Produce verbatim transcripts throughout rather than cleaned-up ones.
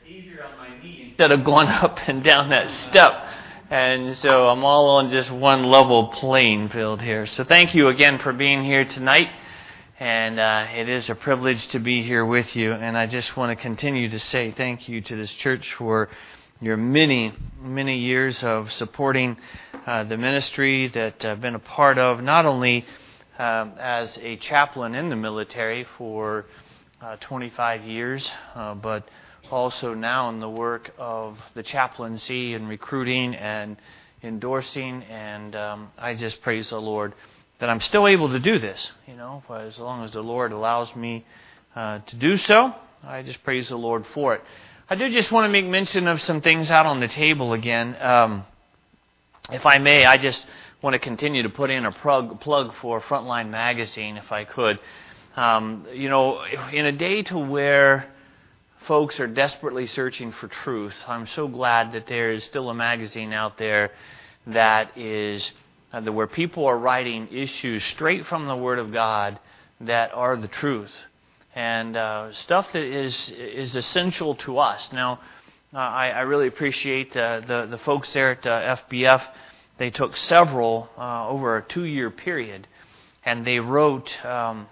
easier on my knee instead of going up and down that step. And so I'm all on just one level playing field here. So thank you again for being here tonight. And uh, it is a privilege to be here with you. And I just want to continue to say thank you to this church for your many, many years of supporting uh, the ministry that I've been a part of, not only um, as a chaplain in the military for uh, twenty-five years, uh, but also now in the work of the chaplaincy and recruiting and endorsing. And um, I just praise the Lord that I'm still able to do this, you know, as long as the Lord allows me uh, to do so. I just praise the Lord for it. I do just want to make mention of some things out on the table again. Um, if I may, I just want to continue to put in a plug, plug for Frontline Magazine, if I could. Um, you know, in a day to where folks are desperately searching for truth, I'm so glad that there is still a magazine out there that is uh, where people are writing issues straight from the Word of God that are the truth. And uh, stuff that is is essential to us. Now, uh, I, I really appreciate uh, the the folks there at uh, F B F. They took several uh, over a two-year period, and they wrote um,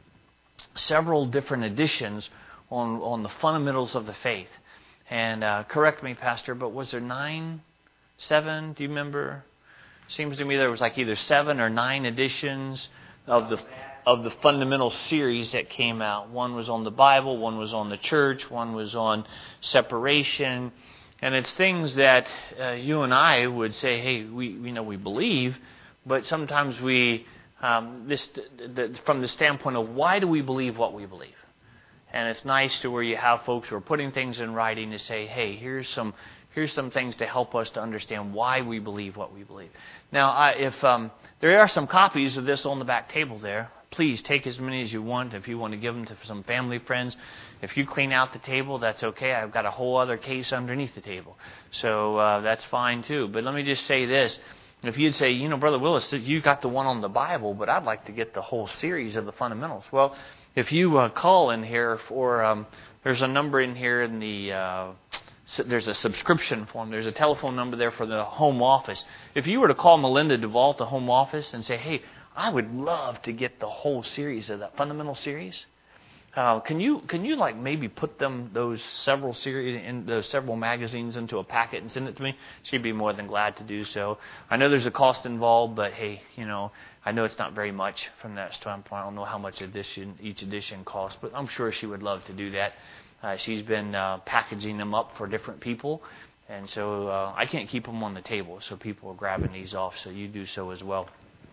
several different editions on on the fundamentals of the faith. And uh, correct me, Pastor, but was there nine, seven? Do you remember? Seems to me there was like either seven or nine editions of the. of the fundamental series that came out. One was on the Bible, one was on the church, one was on separation. And it's things that uh, you and I would say, hey, we, we know we believe, but sometimes we, um, this the, from the standpoint of why do we believe what we believe? And it's nice to where you have folks who are putting things in writing to say, hey, here's some here's some things to help us to understand why we believe what we believe. Now, I, if um, there are some copies of this on the back table there, please take as many as you want. If you want to give them to some family, friends, if you clean out the table, that's okay. I've got a whole other case underneath the table. So uh, that's fine too. But let me just say this. If you'd say, you know, Brother Willis, you got the one on the Bible, but I'd like to get the whole series of the fundamentals. Well, if you uh, call in here for, um, there's a number in here in the, uh, there's a subscription form. There's a telephone number there for the home office. If you were to call Melinda Duvall at the home office and say, hey, I would love to get the whole series of that fundamental series. Uh, can you can you like maybe put them those several series in those several magazines into a packet and send it to me? She'd be more than glad to do so. I know there's a cost involved, but hey, you know, I know it's not very much from that standpoint. I don't know how much edition each edition costs, but I'm sure she would love to do that. Uh, she's been uh, packaging them up for different people, and so uh, I can't keep them on the table, so people are grabbing these off. So you do so as well.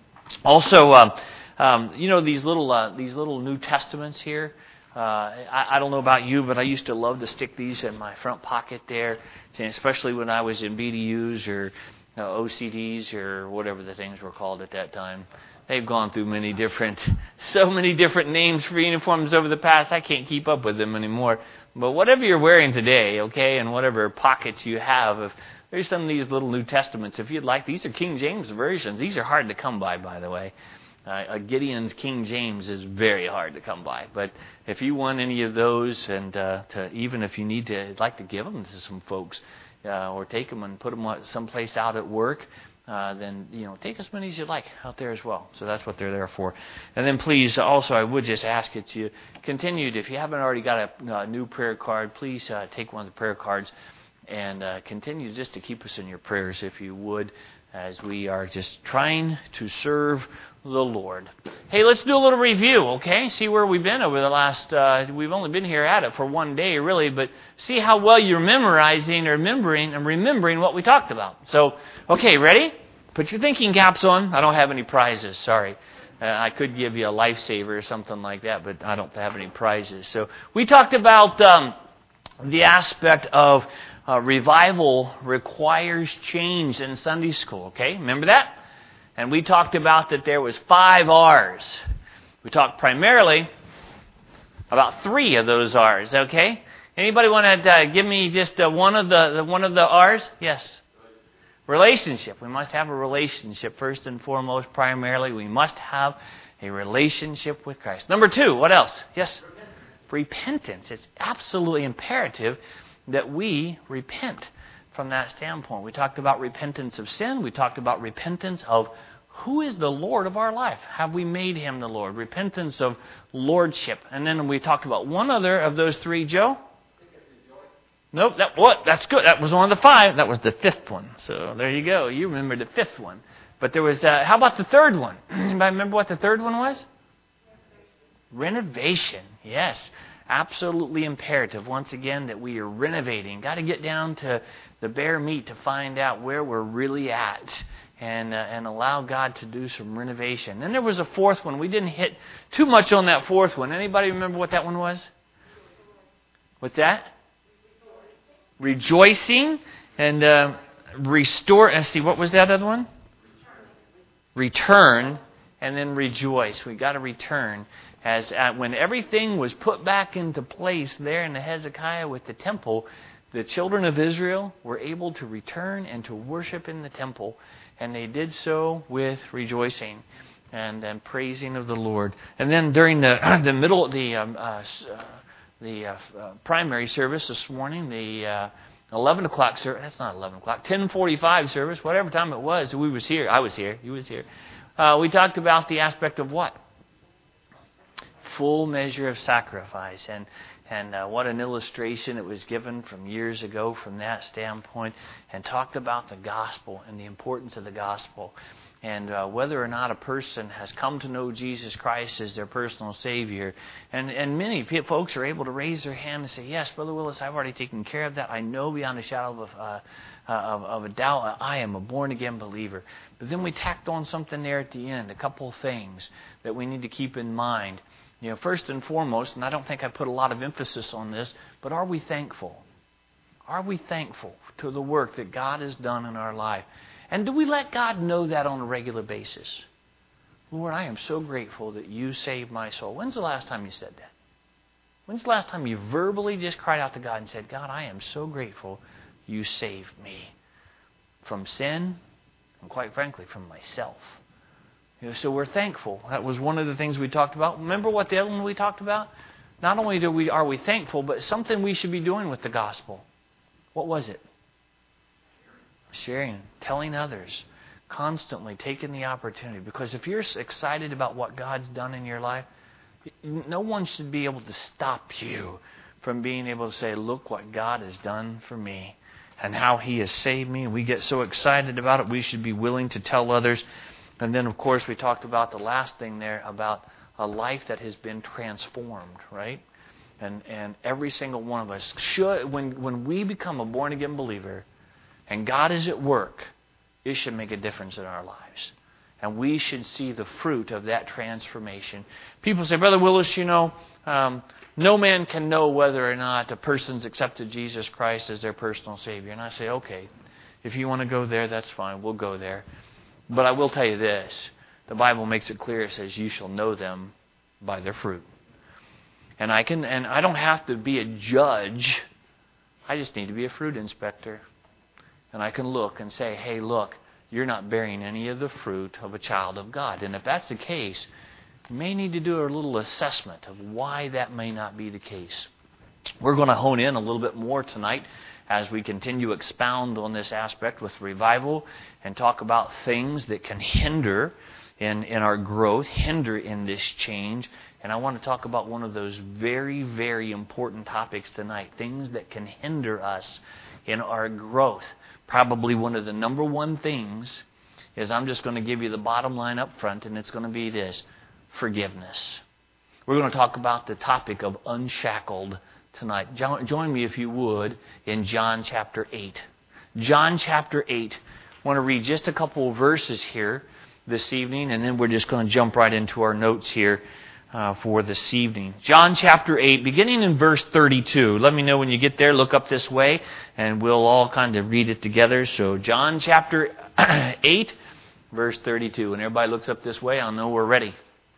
Also, um, um, you know these little uh, these little New Testaments here. Uh, I, I don't know about you, but I used to love to stick these in my front pocket there, and especially when I was in B D Us or uh, O C Ds or whatever the things were called at that time. They've gone through many different, so many different names for uniforms over the past. I can't keep up with them anymore. But whatever you're wearing today, okay, and whatever pockets you have, if there's some of these little New Testaments. If you'd like, these are King James versions. These are hard to come by, by the way. Uh, a Gideon's King James is very hard to come by. But if you want any of those, and uh, to even if you need to, like to give them to some folks, uh, or take them and put them someplace out at work, uh, then you know take as many as you like out there as well. So that's what they're there for. And then please, also, I would just ask that you continue. If you haven't already got a, a new prayer card, please uh, take one of the prayer cards. And uh, continue just to keep us in your prayers, if you would, as we are just trying to serve the Lord. Hey, let's do a little review, okay? See where we've been over the last, uh, we've only been here at it for one day, really, but see how well you're memorizing or remembering and remembering what we talked about. So, okay, ready? Put your thinking caps on. I don't have any prizes, sorry. Uh, I could give you a lifesaver or something like that, but I don't have any prizes. So, we talked about um, the aspect of Uh, revival requires change in Sunday school, okay? Remember that? And we talked about that there was five R's. We talked primarily about three of those R's, okay? Anybody want to uh, give me just uh, one of the, the one of the R's? Yes. Relationship. We must have a relationship first and foremost. Primarily, we must have a relationship with Christ. Number two, what else? Yes. Repentance. It's absolutely imperative that we repent from that standpoint. We talked about repentance of sin. We talked about repentance of who is the Lord of our life. Have we made Him the Lord? Repentance of lordship. And then we talked about one other of those three, Joe? Nope, that what? That's good. That was one of the five. That was the fifth one. So there you go. You remember the fifth one. But there was, uh, how about the third one? Anybody remember what the third one was? Renovation. Yes. Absolutely imperative, once again, that we are renovating. Got to get down to the bare meat to find out where we're really at and uh, and allow God to do some renovation. Then there was a fourth one. We didn't hit too much on that fourth one. Anybody remember what that one was? What's that? Rejoicing and uh, restore. Let's see, what was that other one? Return and then rejoice. We got to return. As uh, when everything was put back into place there in the Hezekiah with the temple, the children of Israel were able to return and to worship in the temple, and they did so with rejoicing and, and praising of the Lord. And then during the the middle of the um, uh, the uh, uh, primary service this morning, the uh, eleven o'clock service. That's not eleven o'clock. ten forty-five service. Whatever time it was, we was here. I was here. You was here. Uh, we talked about the aspect of what? Full measure of sacrifice, and and uh, what an illustration it was given from years ago from that standpoint, and talked about the gospel and the importance of the gospel, and uh, whether or not a person has come to know Jesus Christ as their personal Savior. And and many folks are able to raise their hand and say, yes, Brother Willis, I've already taken care of that. I know beyond a shadow of, uh, uh, of, of a doubt I am a born-again believer. But then we tacked on something there at the end, a couple of things that we need to keep in mind. You know, first and foremost, and I don't think I put a lot of emphasis on this, but are we thankful? Are we thankful to the work that God has done in our life? And do we let God know that on a regular basis? Lord, I am so grateful that you saved my soul. When's the last time you said that? When's the last time you verbally just cried out to God and said, God, I am so grateful you saved me from sin and, quite frankly, from myself. You know, so we're thankful. That was one of the things we talked about. Remember what the other one we talked about? Not only do we are we thankful, but something we should be doing with the gospel. What was it? Sharing, telling others, constantly taking the opportunity. Because if you're excited about what God's done in your life, no one should be able to stop you from being able to say, look what God has done for me and how He has saved me. And we get so excited about it, we should be willing to tell others. And then, of course, we talked about the last thing there about a life that has been transformed, right? And and every single one of us should, when when we become a born-again believer and God is at work, it should make a difference in our lives. And we should see the fruit of that transformation. People say, Brother Willis, you know, um, no man can know whether or not a person's accepted Jesus Christ as their personal Savior. And I say, okay, if you want to go there, that's fine. We'll go there. But I will tell you this. The Bible makes it clear. It says, you shall know them by their fruit. And I can, and I don't have to be a judge. I just need to be a fruit inspector. And I can look and say, hey, look, you're not bearing any of the fruit of a child of God. And if that's the case, you may need to do a little assessment of why that may not be the case. We're going to hone in a little bit more tonight as we continue to expound on this aspect with revival and talk about things that can hinder in, in our growth, hinder in this change. And I want to talk about one of those very, very important topics tonight, things that can hinder us in our growth. Probably one of the number one things is, I'm just going to give you the bottom line up front, and it's going to be this: forgiveness. We're going to talk about the topic of unshackled tonight. Join me, if you would, in John chapter eight. John chapter eight. I want to read just a couple of verses here this evening, and then we're just going to jump right into our notes here uh, for this evening. John chapter eight, beginning in verse thirty-two. Let me know when you get there. Look up this way, and we'll all kind of read it together. So John chapter eight, verse thirty-two. When everybody looks up this way, I'll know we're ready.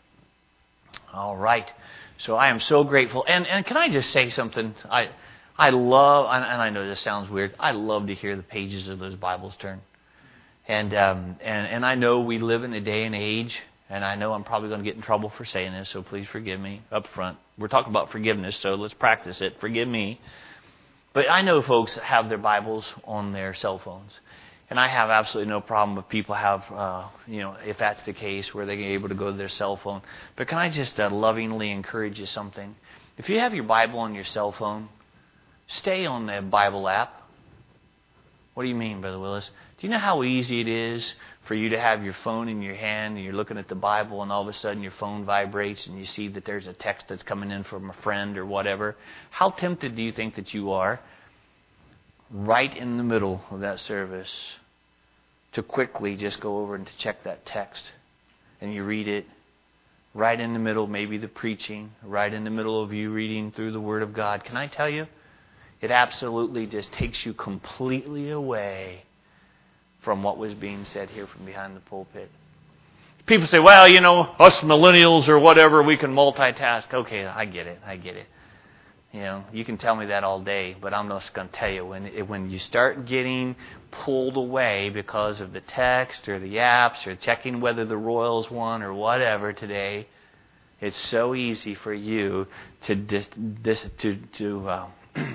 All right. So I am so grateful. And and can I just say something? I I love, and I know this sounds weird, I love to hear the pages of those Bibles turn. And um and, and I know we live in a day and age, and I know I'm probably going to get in trouble for saying this, so please forgive me up front. We're talking about forgiveness, so let's practice it. Forgive me. But I know folks that have their Bibles on their cell phones. And I have absolutely no problem if people have, uh, you know, if that's the case, where they're able to go to their cell phone. But can I just uh, lovingly encourage you something? If you have your Bible on your cell phone, stay on the Bible app. What do you mean, Brother Willis? Do you know how easy it is for you to have your phone in your hand and you're looking at the Bible and all of a sudden your phone vibrates and you see that there's a text that's coming in from a friend or whatever? How tempted do you think that you are, right in the middle of that service, to quickly just go over and to check that text? And you read it right in the middle, maybe the preaching, right in the middle of you reading through the Word of God. Can I tell you? It absolutely just takes you completely away from what was being said here from behind the pulpit. People say, well, you know, us millennials or whatever, we can multitask. Okay, I get it, I get it. You know, you can tell me that all day, but I'm just going to tell you, when when you start getting pulled away because of the text or the apps or checking whether the Royals won or whatever today, it's so easy for you to dis, dis, to to uh,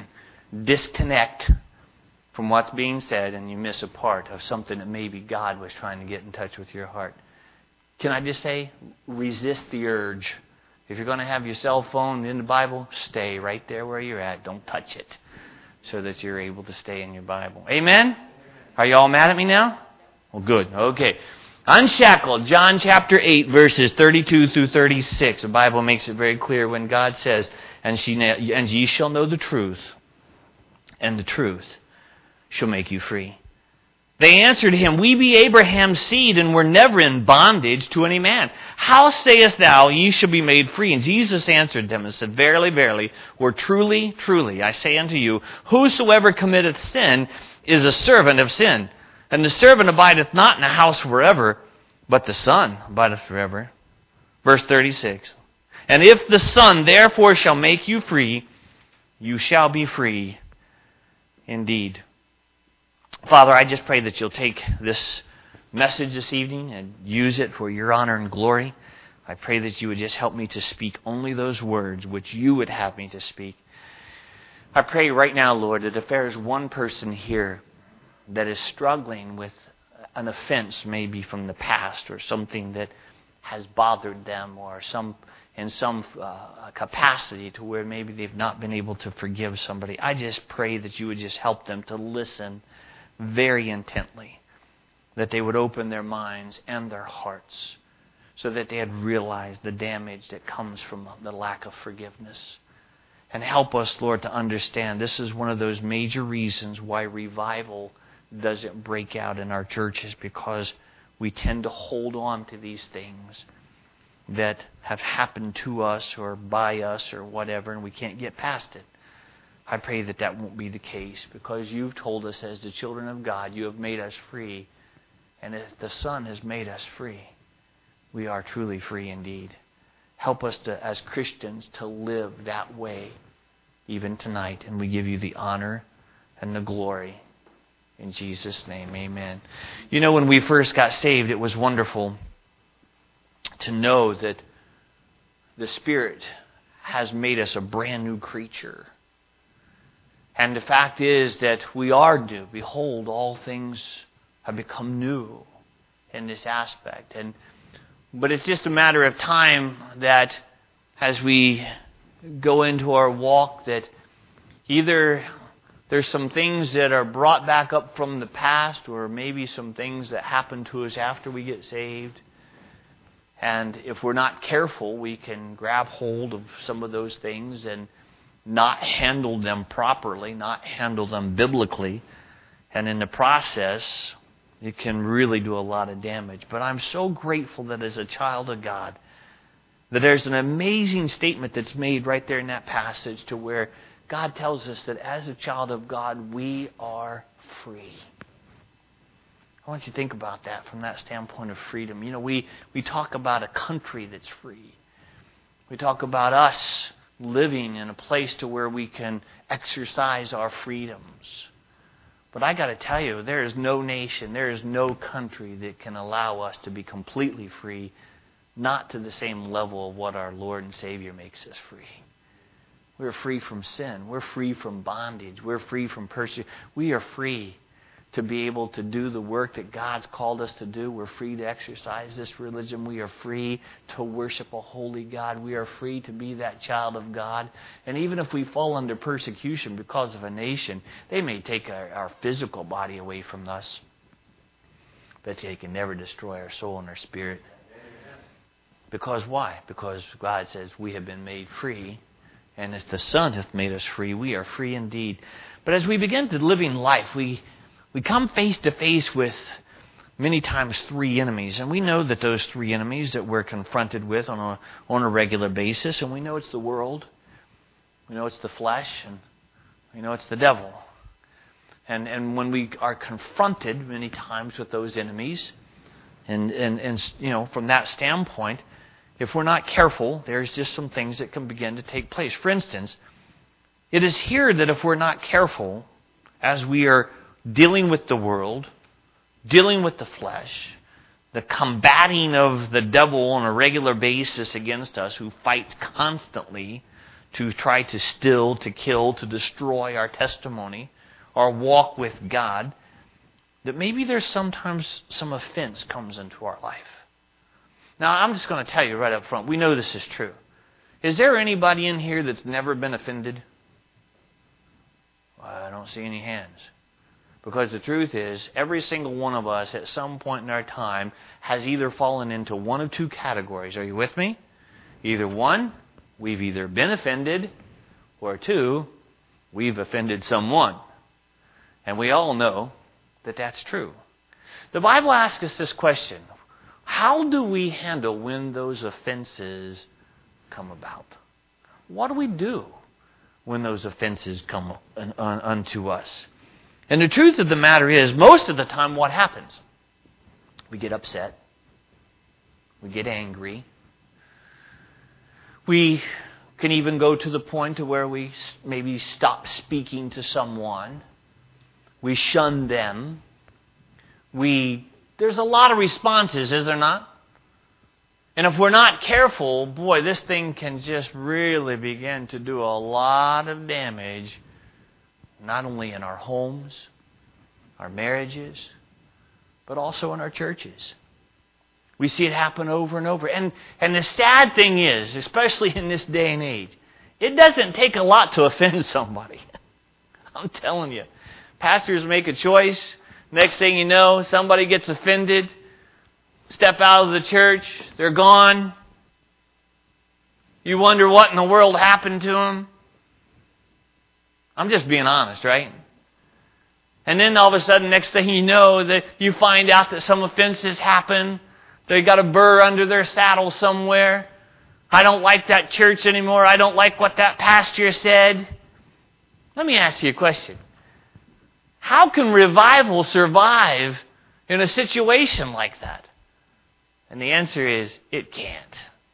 disconnect from what's being said, and you miss a part of something that maybe God was trying to get in touch with your heart. Can I just say, resist the urge. If you're going to have your cell phone in the Bible, stay right there where you're at. Don't touch it, so that you're able to stay in your Bible. Amen? Are you all mad at me now? Well, good. Okay. Unshackled, John chapter eight, verses thirty-two through thirty-six. The Bible makes it very clear when God says, and, she, and ye shall know the truth, and the truth shall make you free. They answered him, we be Abraham's seed, and were never in bondage to any man. How sayest thou, ye shall be made free? And Jesus answered them and said, verily, verily, or truly, truly, I say unto you, whosoever committeth sin is a servant of sin. And the servant abideth not in the house forever, but the Son abideth forever. Verse thirty-six. And if the Son therefore shall make you free, you shall be free indeed. Father, I just pray that you'll take this message this evening and use it for your honor and glory. I pray that you would just help me to speak only those words which you would have me to speak. I pray right now, Lord, that if there is one person here that is struggling with an offense, maybe from the past, or something that has bothered them, or some in some uh, capacity to where maybe they've not been able to forgive somebody, I just pray that you would just help them to listen very intently, that they would open their minds and their hearts so that they had realized the damage that comes from the lack of forgiveness. And help us, Lord, to understand this is one of those major reasons why revival doesn't break out in our churches, because we tend to hold on to these things that have happened to us or by us or whatever, and we can't get past it. I pray that that won't be the case, because you've told us as the children of God, you have made us free. And as the Son has made us free, we are truly free indeed. Help us to, as Christians, to live that way even tonight. And we give you the honor and the glory. In Jesus' name, amen. You know, when we first got saved, it was wonderful to know that the Spirit has made us a brand new creature. And the fact is that we are new. Behold, all things have become new in this aspect. And but it's just a matter of time that as we go into our walk, that either there's some things that are brought back up from the past, or maybe some things that happen to us after we get saved. And if we're not careful, we can grab hold of some of those things and not handle them properly, not handle them biblically. And in the process, it can really do a lot of damage. But I'm so grateful that as a child of God, that there's an amazing statement that's made right there in that passage, to where God tells us that as a child of God, we are free. I want you to think about that from that standpoint of freedom. You know, we, we talk about a country that's free. We talk about us living in a place to where we can exercise our freedoms. But I got to tell you, there is no nation, there is no country that can allow us to be completely free, not to the same level of what our Lord and Savior makes us free. We're free from sin. We're free from bondage. We're free from persecution. We are free to be able to do the work that God's called us to do. We're free to exercise this religion. We are free to worship a holy God. We are free to be that child of God. And even if we fall under persecution because of a nation, they may take our, our physical body away from us, but they can never destroy our soul and our spirit. Because why? Because God says we have been made free, and if the Son hath made us free, we are free indeed. But as we begin to living life, we we come face to face with many times three enemies. And we know that those three enemies that we're confronted with on a, on a regular basis, and we know it's the world, we know it's the flesh, and we know it's the devil. And and when we are confronted many times with those enemies, and, and, and you know, from that standpoint, if we're not careful, there's just some things that can begin to take place. For instance, it is here that if we're not careful, as we are dealing with the world, dealing with the flesh, the combating of the devil on a regular basis against us, who fights constantly to try to still, to kill, to destroy our testimony, our walk with God, that maybe there's sometimes some offense comes into our life. Now, I'm just going to tell you right up front, we know this is true. Is there anybody in here that's never been offended? Well, I don't see any hands. Because the truth is, every single one of us at some point in our time has either fallen into one of two categories. Are you with me? Either one, we've either been offended, or two, we've offended someone. And we all know that that's true. The Bible asks us this question: how do we handle when those offenses come about? What do we do when those offenses come un- un- unto us? And the truth of the matter is, most of the time what happens? We get upset. We get angry. We can even go to the point to where we maybe stop speaking to someone. We shun them. We there's a lot of responses, is there not? And if we're not careful, boy, this thing can just really begin to do a lot of damage, not only in our homes, our marriages, but also in our churches. We see it happen over and over. And, and the sad thing is, especially in this day and age, it doesn't take a lot to offend somebody. I'm telling you. Pastors make a choice. Next thing you know, somebody gets offended. Step out of the church. They're gone. You wonder what in the world happened to them. I'm just being honest, right? And then all of a sudden, next thing you know, that you find out that some offenses happen. They got a burr under their saddle somewhere. I don't like that church anymore. I don't like what that pastor said. Let me ask you a question. How can revival survive in a situation like that? And the answer is, it can't.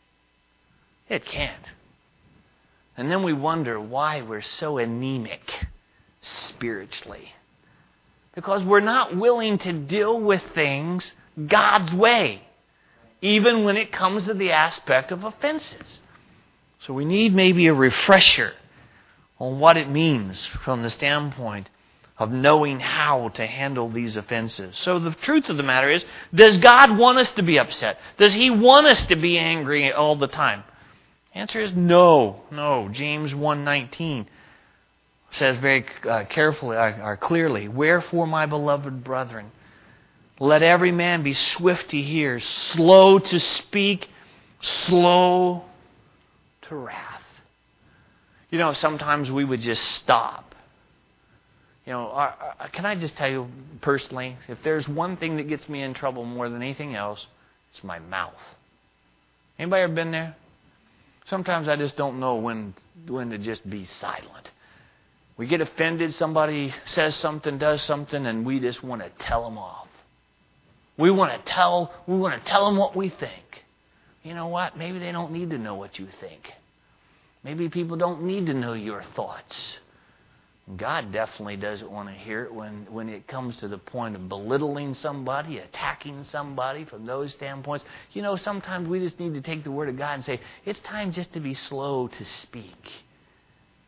It can't. And then we wonder why we're so anemic spiritually. Because we're not willing to deal with things God's way, even when it comes to the aspect of offenses. So we need maybe a refresher on what it means from the standpoint of knowing how to handle these offenses. So the truth of the matter is, does God want us to be upset? Does He want us to be angry all the time? The answer is no, no. James one nineteen says very uh, carefully, or, or clearly, "Wherefore, my beloved brethren, let every man be swift to hear, slow to speak, slow to wrath." You know, sometimes we would just stop. You know, our, our, can I just tell you personally, if there's one thing that gets me in trouble more than anything else, it's my mouth. Anybody ever been there? Sometimes I just don't know when when to just be silent. We get offended, somebody says something, does something, and we just want to tell them off. We want to tell, we want to tell them what we think. You know what? Maybe they don't need to know what you think. Maybe people don't need to know your thoughts. God definitely doesn't want to hear it when, when it comes to the point of belittling somebody, attacking somebody from those standpoints. You know, sometimes we just need to take the Word of God and say, it's time just to be slow to speak.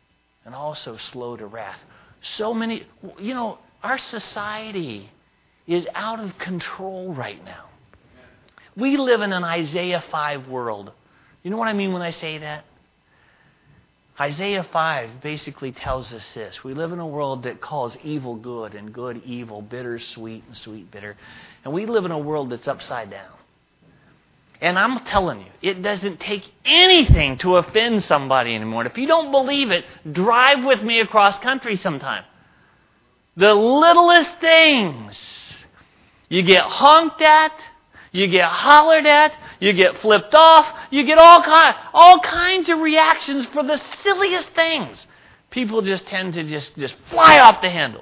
and also slow to wrath. So many, you know, our society is out of control right now. We live in an Isaiah five world. You know what I mean when I say that? Isaiah five basically tells us this. We live in a world that calls evil good and good evil, bitter sweet and sweet bitter. And we live in a world that's upside down. And I'm telling you, it doesn't take anything to offend somebody anymore. And if you don't believe it, drive with me across country sometime. The littlest things. You get honked at, you get hollered at, you get flipped off, you get all, kind, all kinds of reactions for the silliest things. People just tend to just, just fly off the handle.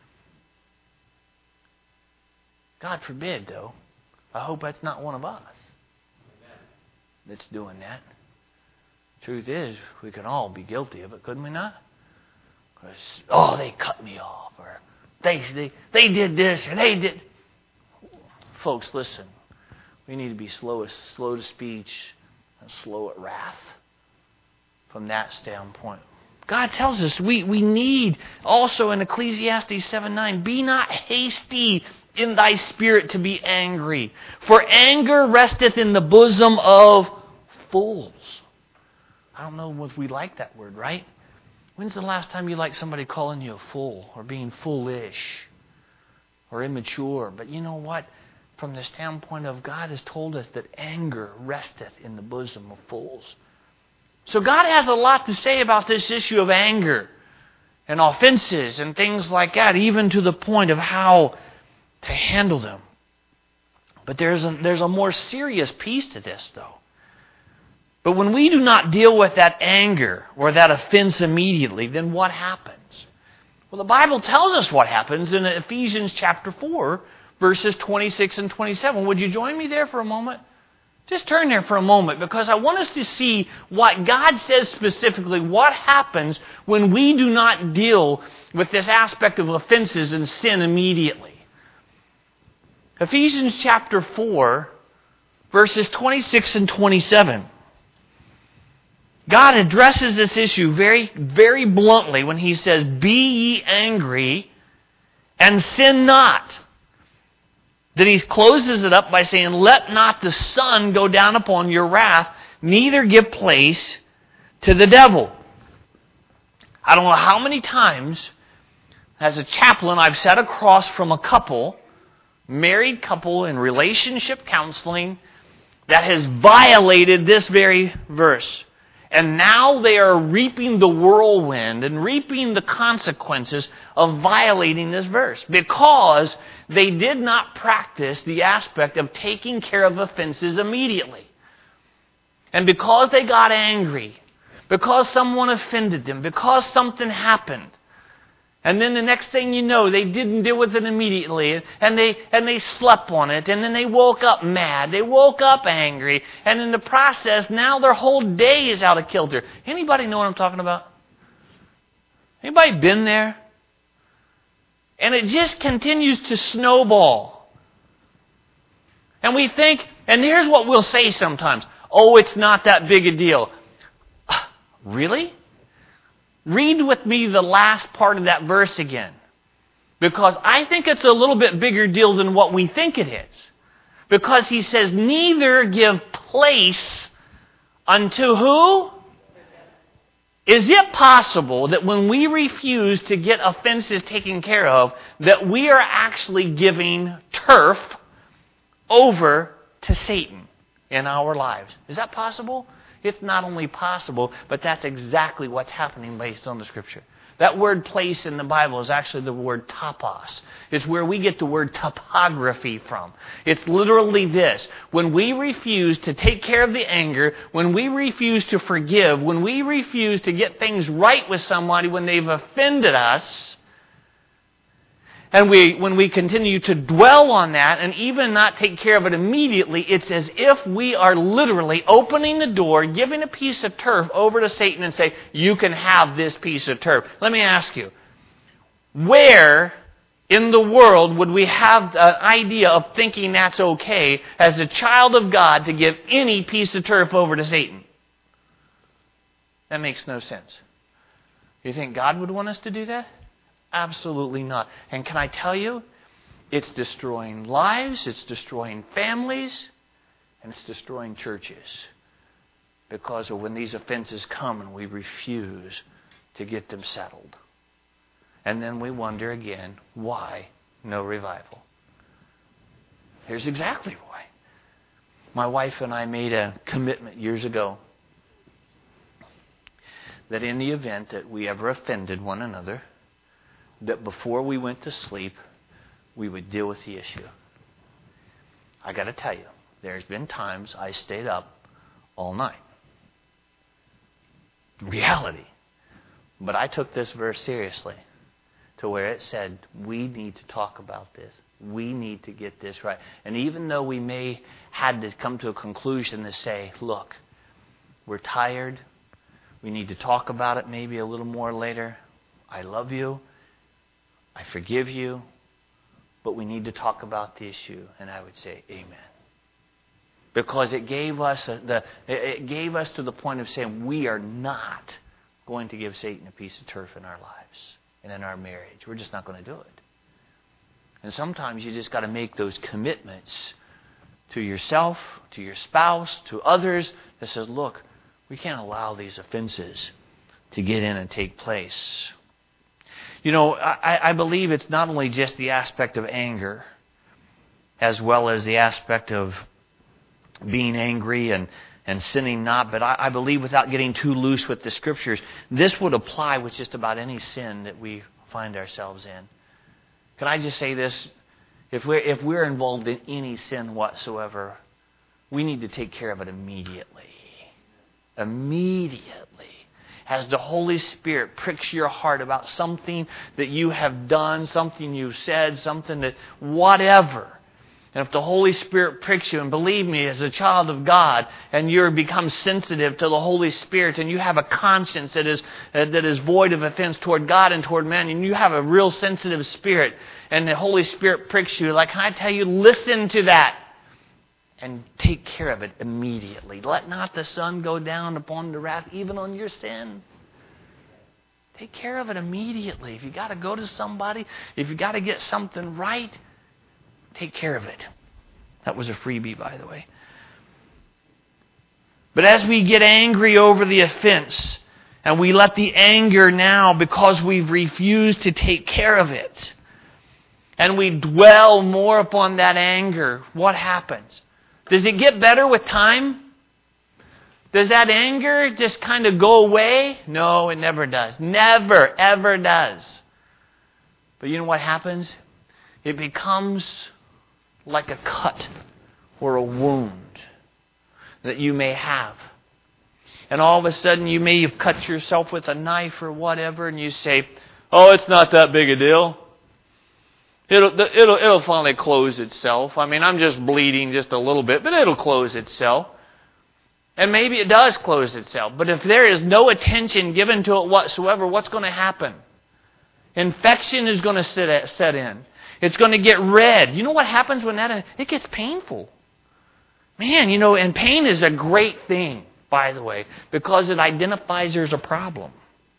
God forbid, though. I hope that's not one of us that's doing that. Truth is, we can all be guilty of it, couldn't we not? Because, oh, they cut me off, or they, they, they did this, or they did... Folks, listen. We need to be slow, slow to speech and slow at wrath from that standpoint. God tells us we, we need also in Ecclesiastes seven nine, be not hasty in thy spirit to be angry, for anger resteth in the bosom of fools. I don't know if we like that word, right? When's the last time you liked somebody calling you a fool or being foolish or immature? But you know what? From the standpoint of God has told us that anger resteth in the bosom of fools. So God has a lot to say about this issue of anger and offenses and things like that, even to the point of how to handle them. But there's a, there's a more serious piece to this, though. But when we do not deal with that anger or that offense immediately, then what happens? Well, the Bible tells us what happens in Ephesians chapter four, verses twenty-six and twenty-seven. Would you join me there for a moment? Just turn there for a moment, because I want us to see what God says specifically, what happens when we do not deal with this aspect of offenses and sin immediately. Ephesians chapter four, verses twenty-six and twenty-seven. God addresses this issue very, very bluntly when He says, be ye angry and sin not. Then He closes it up by saying, let not the sun go down upon your wrath, neither give place to the devil. I don't know how many times as a chaplain I've sat across from a couple, married couple in relationship counseling, that has violated this very verse. And now they are reaping the whirlwind and reaping the consequences of violating this verse, because they did not practice the aspect of taking care of offenses immediately. And because they got angry, because someone offended them, because something happened, and then the next thing you know, they didn't deal with it immediately, and they and they slept on it, and then they woke up mad, they woke up angry, and in the process, now their whole day is out of kilter. Anybody know what I'm talking about? Anybody been there? And it just continues to snowball. And we think, and here's what we'll say sometimes, oh, it's not that big a deal. Really? Read with me the last part of that verse again. Because I think it's a little bit bigger deal than what we think it is. Because he says, neither give place unto who? Is it possible that when we refuse to get offenses taken care of, that we are actually giving turf over to Satan in our lives? Is that possible? It's not only possible, but that's exactly what's happening based on the Scripture. That word place in the Bible is actually the word topos. It's where we get the word topography from. It's literally this. When we refuse to take care of the anger, when we refuse to forgive, when we refuse to get things right with somebody when they've offended us, and we, when we continue to dwell on that and even not take care of it immediately, it's as if we are literally opening the door, giving a piece of turf over to Satan and say, you can have this piece of turf. Let me ask you, where in the world would we have an idea of thinking that's okay as a child of God to give any piece of turf over to Satan? That makes no sense. You think God would want us to do that? Absolutely not. And can I tell you, it's destroying lives, it's destroying families, and it's destroying churches. Because of when these offenses come and we refuse to get them settled. And then we wonder again, why no revival? Here's exactly why. My wife and I made a commitment years ago that in the event that we ever offended one another, that before we went to sleep, we would deal with the issue. I got to tell you, there's been times I stayed up all night. Reality. But I took this verse seriously to where it said, we need to talk about this. We need to get this right. And even though we may had to come to a conclusion to say, look, we're tired. We need to talk about it maybe a little more later. I love you. I forgive you. But we need to talk about the issue. And I would say, amen. Because it gave us a, the it gave us to the point of saying we are not going to give Satan a piece of turf in our lives and in our marriage. We're just not going to do it. And sometimes you just got to make those commitments to yourself, to your spouse, to others that says, look, we can't allow these offenses to get in and take place. You know, I, I believe it's not only just the aspect of anger, as well as the aspect of being angry and, and sinning not, but I, I believe without getting too loose with the Scriptures, this would apply with just about any sin that we find ourselves in. Can I just say this? If we're, if we're involved in any sin whatsoever, we need to take care of it immediately. Immediately. As the Holy Spirit pricks your heart about something that you have done, something you've said, something that, whatever. And if the Holy Spirit pricks you, and believe me, as a child of God, and you become sensitive to the Holy Spirit, and you have a conscience that is uh, that is void of offense toward God and toward man, and you have a real sensitive spirit, and the Holy Spirit pricks you, like, can I tell you, listen to that, and take care of it immediately. Let not the sun go down upon the wrath, even on your sin. Take care of it immediately. If you got to go to somebody, if you got to get something right, take care of it. That was a freebie, by the way. But as we get angry over the offense, and we let the anger now, because we've refused to take care of it, and we dwell more upon that anger, what happens? Does it get better with time? Does that anger just kind of go away? No, it never does. Never, ever does. But you know what happens? It becomes like a cut or a wound that you may have. And all of a sudden you may have cut yourself with a knife or whatever, and you say, oh, it's not that big a deal. It'll, it'll, it'll finally close itself. I mean, I'm just bleeding just a little bit, but it'll close itself. And maybe it does close itself. But if there is no attention given to it whatsoever, what's going to happen? Infection is going to set, set in. It's going to get red. You know what happens when that... It gets painful. Man, you know, and pain is a great thing, by the way, because it identifies there's a problem.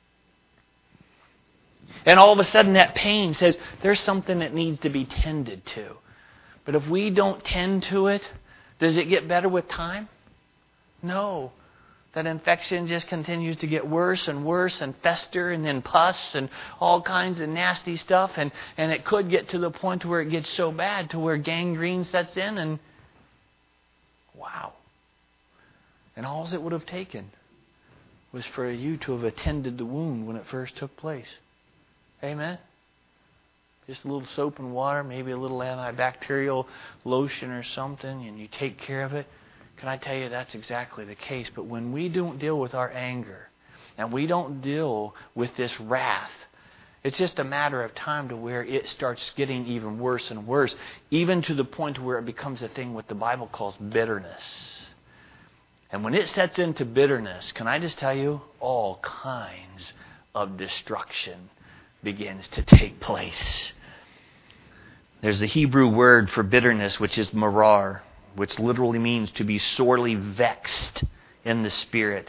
And all of a sudden that pain says there's something that needs to be tended to. But if we don't tend to it, does it get better with time? No. That infection just continues to get worse and worse and fester and then pus and all kinds of nasty stuff. And, and it could get to the point where it gets so bad to where gangrene sets in and wow. And all it would have taken was for you to have attended the wound when it first took place. Amen? Just a little soap and water, maybe a little antibacterial lotion or something, and you take care of it. Can I tell you that's exactly the case? But when we don't deal with our anger, and we don't deal with this wrath, it's just a matter of time to where it starts getting even worse and worse, even to the point where it becomes a thing what the Bible calls bitterness. And when it sets into bitterness, can I just tell you, all kinds of destruction begins to take place. There's the Hebrew word for bitterness, which is marar, which literally means to be sorely vexed in the spirit.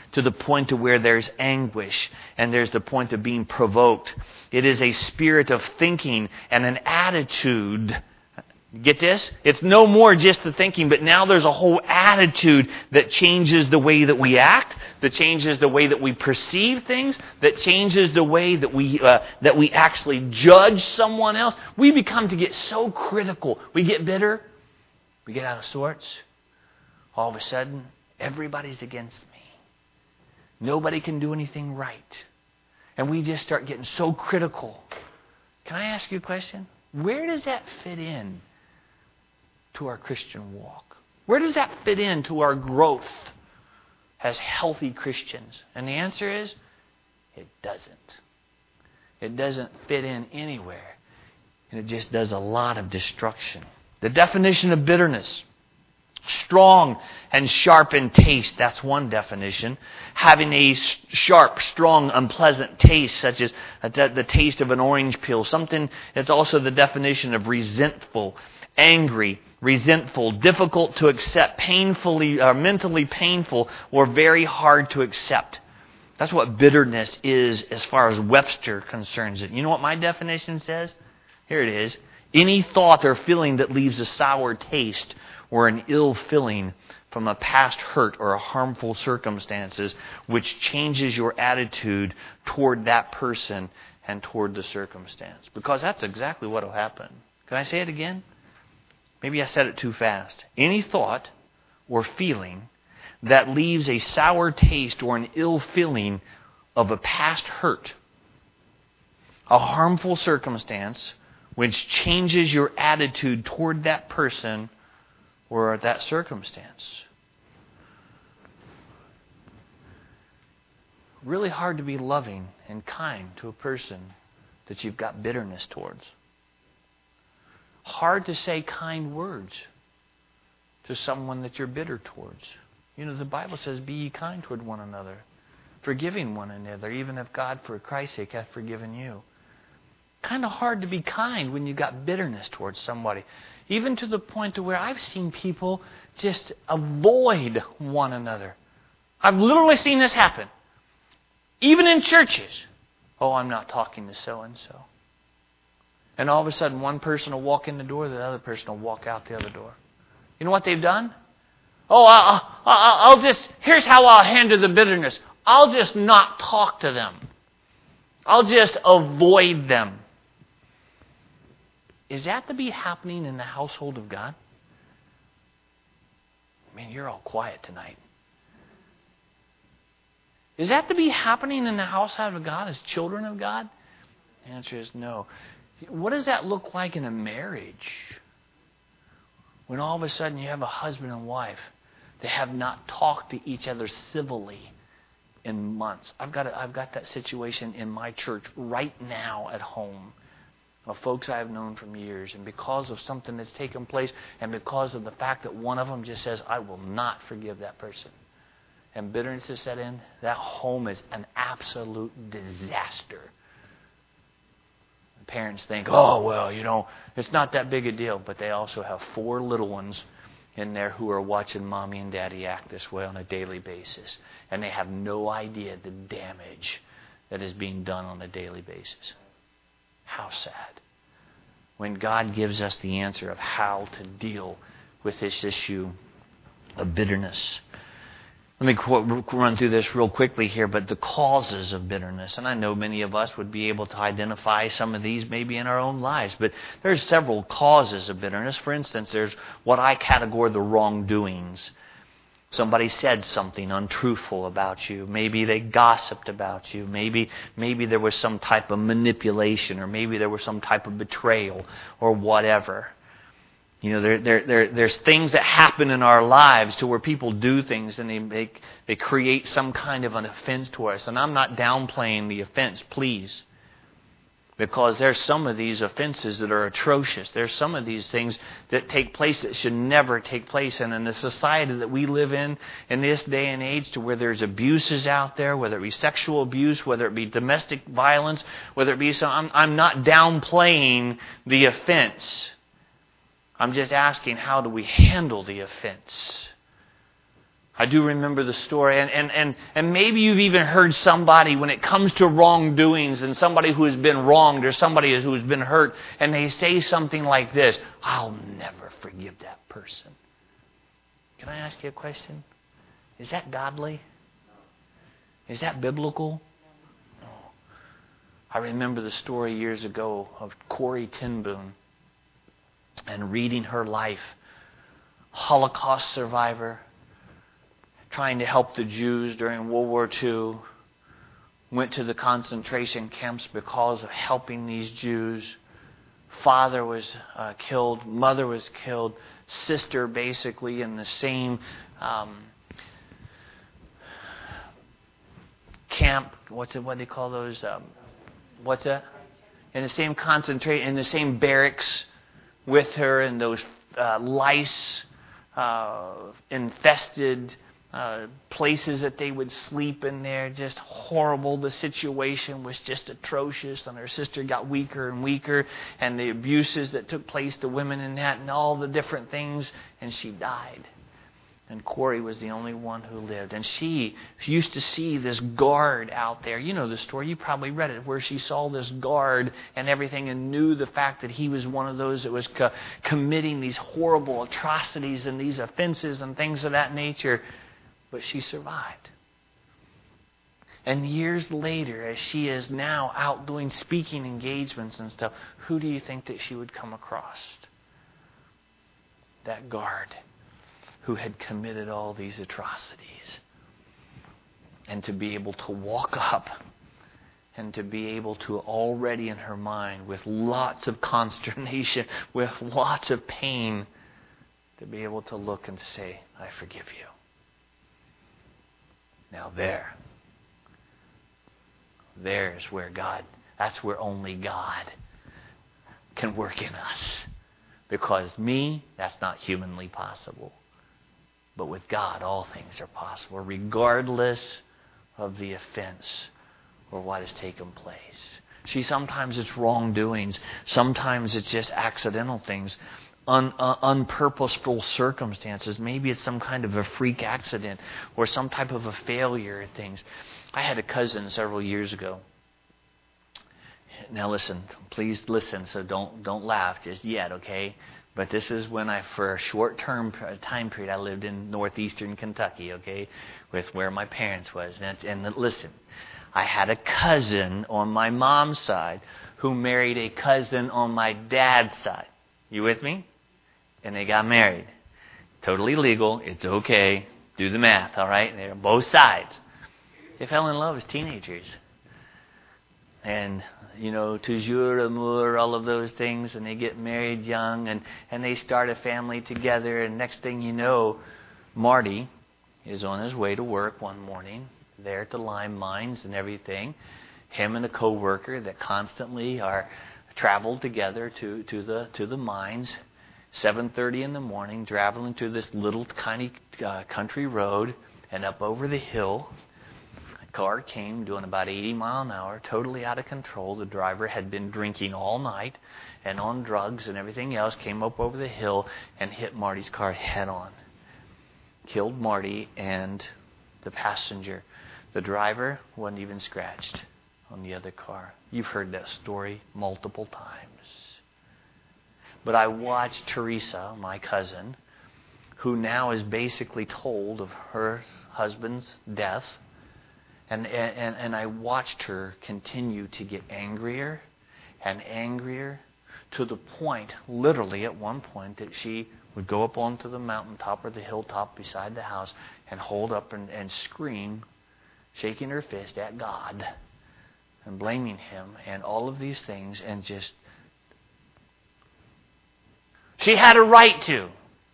to the point to where there's anguish and there's the point of being provoked. It is a spirit of thinking and an attitude. Get this? It's no more just the thinking, but now there's a whole attitude that changes the way that we act, that changes the way that we perceive things, that changes the way that we uh, that we actually judge someone else. We become to get so critical. We get bitter. We get out of sorts. All of a sudden, everybody's against me. Nobody can do anything right. And we just start getting so critical. Can I ask you a question? Where does that fit in to our Christian walk? Where does that fit into our growth as healthy Christians? And the answer is, it doesn't. It doesn't fit in anywhere. And it just does a lot of destruction. The definition of bitterness: strong and sharp in taste. That's one definition. Having a sharp, strong, unpleasant taste, such as the taste of an orange peel. Something that's also the definition of resentful, angry, resentful, difficult to accept, painfully, or mentally painful, or very hard to accept. That's what bitterness is as far as Webster concerns it. You know what my definition says? Here it is. Any thought or feeling that leaves a sour taste or an ill feeling from a past hurt or a harmful circumstances, which changes your attitude toward that person and toward the circumstance. Because that's exactly what will happen. Can I say it again? Maybe I said it too fast. Any thought or feeling that leaves a sour taste or an ill feeling of a past hurt, a harmful circumstance, which changes your attitude toward that person or that circumstance. Really hard to be loving and kind to a person that you've got bitterness towards. Hard to say kind words to someone that you're bitter towards. You know, the Bible says, be ye kind toward one another, forgiving one another, even if God for Christ's sake hath forgiven you. Kind of hard to be kind when you got bitterness towards somebody. Even to the point to where I've seen people just avoid one another. I've literally seen this happen. Even in churches. Oh, I'm not talking to so-and-so. And all of a sudden, one person will walk in the door, the other person will walk out the other door. You know what they've done? Oh, I'll, I'll, I'll just, here's how I'll handle the bitterness. I'll just not talk to them. I'll just avoid them. Is that to be happening in the household of God? Man, you're all quiet tonight. Is that to be happening in the household of God as children of God? The answer is no. What does that look like in a marriage? When all of a sudden you have a husband and wife that have not talked to each other civilly in months. I've got a, I've got that situation in my church right now at home of folks I've known from years, and because of something that's taken place and because of the fact that one of them just says, I will not forgive that person, and bitterness is set in, that home is an absolute disaster. Parents think, oh, well, you know, it's not that big a deal. But they also have four little ones in there who are watching mommy and daddy act this way on a daily basis. And they have no idea the damage that is being done on a daily basis. How sad. When God gives us the answer of how to deal with this issue of bitterness. Let me run through this real quickly here, but the causes of bitterness. And I know many of us would be able to identify some of these maybe in our own lives, but there's several causes of bitterness. For instance, there's what I categorize the wrongdoings. Somebody said something untruthful about you. Maybe they gossiped about you. Maybe maybe there was some type of manipulation, or maybe there was some type of betrayal or whatever. You know, there, there, there, there's things that happen in our lives to where people do things and they make, they create some kind of an offense to us. And I'm not downplaying the offense, please. Because there's some of these offenses that are atrocious. There's some of these things that take place that should never take place. And in the society that we live in, in this day and age, to where there's abuses out there, whether it be sexual abuse, whether it be domestic violence, whether it be some, I'm, I'm not downplaying the offense. I'm just asking, how do we handle the offense? I do remember the story, and, and, and, and maybe you've even heard somebody, when it comes to wrongdoings and somebody who has been wronged or somebody who has been hurt, and they say something like this, I'll never forgive that person. Can I ask you a question? Is that godly? Is that biblical? No. I remember the story years ago of Corrie ten Boom and reading her life. Holocaust survivor, trying to help the Jews during World War Two, went to the concentration camps because of helping these Jews. Father was uh, killed, mother was killed, sister basically in the same um, camp. What's it? What do they call those? Um, what's that? In the same concentrate, in the same barracks with her, in those uh, lice uh, infested uh, places that they would sleep in there. Just horrible. The situation was just atrocious, and her sister got weaker and weaker, and the abuses that took place to women in that, and all the different things, and she died. And Corrie was the only one who lived. And she used to see this guard out there. You know the story. You probably read it, where she saw this guard and everything and knew the fact that he was one of those that was co- committing these horrible atrocities and these offenses and things of that nature. But she survived. And years later, as she is now out doing speaking engagements and stuff, who do you think that she would come across? That guard who had committed all these atrocities. And to be able to walk up and to be able to already in her mind, with lots of consternation, with lots of pain, to be able to look and say, I forgive you. Now there, there's where God, that's where only God can work in us. Because me, that's not humanly possible. But with God, all things are possible, regardless of the offense or what has taken place. See, sometimes it's wrongdoings. Sometimes it's just accidental things, un, uh, unpurposeful circumstances. Maybe it's some kind of a freak accident or some type of a failure at things. I had a cousin several years ago. Now listen, please listen, so don't don't laugh just yet, okay? But this is when I, for a short-term time period, I lived in northeastern Kentucky, okay, with where my parents was. And, and listen, I had a cousin on my mom's side who married a cousin on my dad's side. You with me? And they got married. Totally legal. It's okay. Do the math, all right? They're both sides. They fell in love as teenagers. And, you know, toujours, amour, all of those things, and they get married young, and, and they start a family together, and next thing you know, Marty is on his way to work one morning, there at the lime mines and everything, him and a co-worker that constantly are traveled together to, to the to the mines, seven thirty in the morning, traveling to this little tiny uh, country road, and up over the hill, car came doing about eighty mile an hour, totally out of control. The driver had been drinking all night and on drugs and everything else, came up over the hill and hit Marty's car head on. Killed Marty and the passenger. The driver wasn't even scratched on the other car. You've heard that story multiple times. But I watched Teresa, my cousin, who now is basically told of her husband's death. And, and and I watched her continue to get angrier and angrier, to the point, literally at one point, that she would go up onto the mountaintop or the hilltop beside the house and hold up and, and scream, shaking her fist at God and blaming Him and all of these things, and just... She had a right to.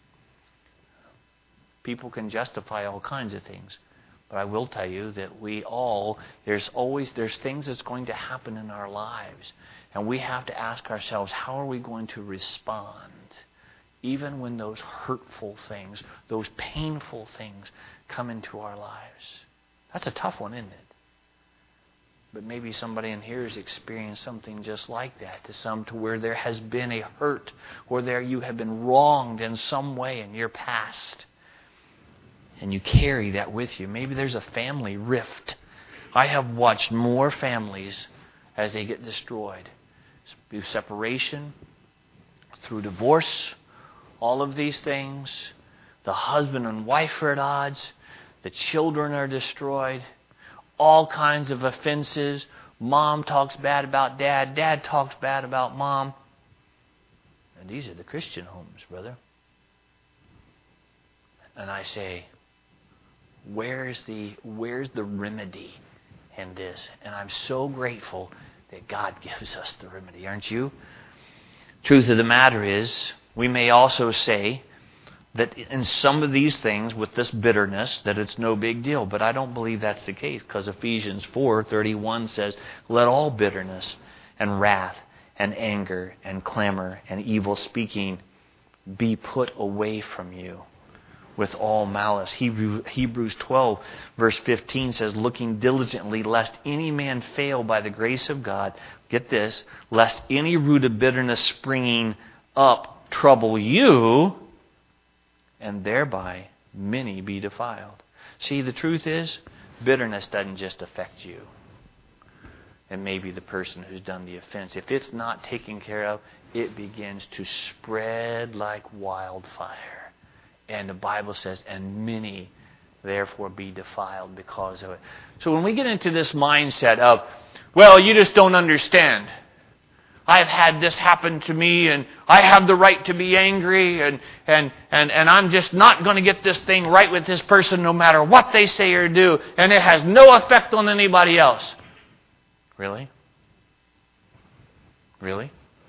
People can justify all kinds of things. But I will tell you that we all, there's always, there's things that's going to happen in our lives. And we have to ask ourselves, how are we going to respond? Even when those hurtful things, those painful things come into our lives. That's a tough one, isn't it? But maybe somebody in here has experienced something just like that, to some, to where there has been a hurt, or there you have been wronged in some way in your past. And you carry that with you. Maybe there's a family rift. I have watched more families as they get destroyed through separation, through divorce, all of these things. The husband and wife are at odds. The children are destroyed. All kinds of offenses. Mom talks bad about dad. Dad talks bad about mom. And these are the Christian homes, brother. And I say, where's the where's the remedy in this? And I'm so grateful that God gives us the remedy, aren't you? Truth of the matter is, we may also say that in some of these things, with this bitterness, that it's no big deal. But I don't believe that's the case, because Ephesians four thirty-one says, let all bitterness and wrath and anger and clamor and evil speaking be put away from you with all malice. Hebrews twelve verse fifteen says, looking diligently lest any man fail by the grace of God. Get this, lest any root of bitterness springing up trouble you, and thereby many be defiled. See, the truth is, bitterness doesn't just affect you and maybe the person who's done the offense. If it's not taken care of, it begins to spread like wildfire. And the Bible says, and many therefore be defiled because of it. So when we get into this mindset of, well, you just don't understand. I've had this happen to me, and I have the right to be angry, and and and, and I'm just not going to get this thing right with this person no matter what they say or do, and it has no effect on anybody else. Really? Really?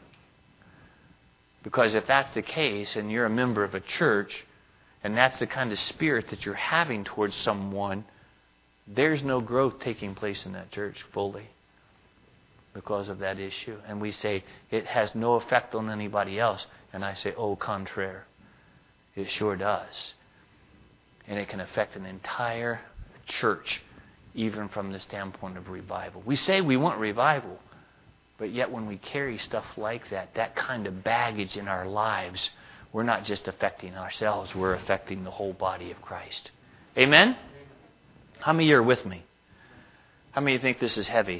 Because if that's the case, and you're a member of a church, and that's the kind of spirit that you're having towards someone, there's no growth taking place in that church fully because of that issue. And we say, it has no effect on anybody else. And I say, au contraire. It sure does. And it can affect an entire church, even from the standpoint of revival. We say we want revival, but yet when we carry stuff like that, that kind of baggage in our lives, we're not just affecting ourselves, we're affecting the whole body of Christ. Amen? How many of you are with me? How many of you think this is heavy?